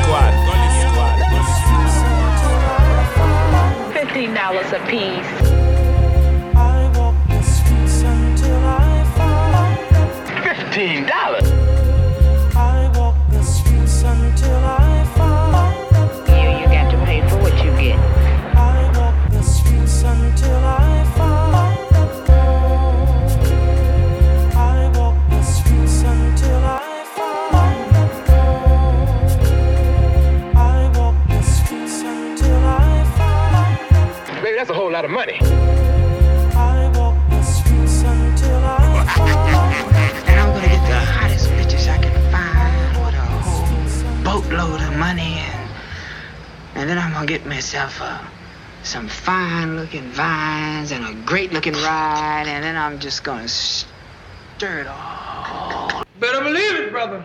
$15 a piece. I walk the streets until I fall. $15. I walk the streets until I fall. You got to pay for what you get. I walk the streets until I fall. I walk the streets until I fall. I walk the streets until I fall. Baby, that's a whole lot of money. I walk the streets until I fall. And I'm gonna get the hottest bitches I can find with a whole boatload of money, and then I'm gonna get myself some fine-looking vines and a great-looking ride, and then I'm just gonna stir it all. Better believe it, brother.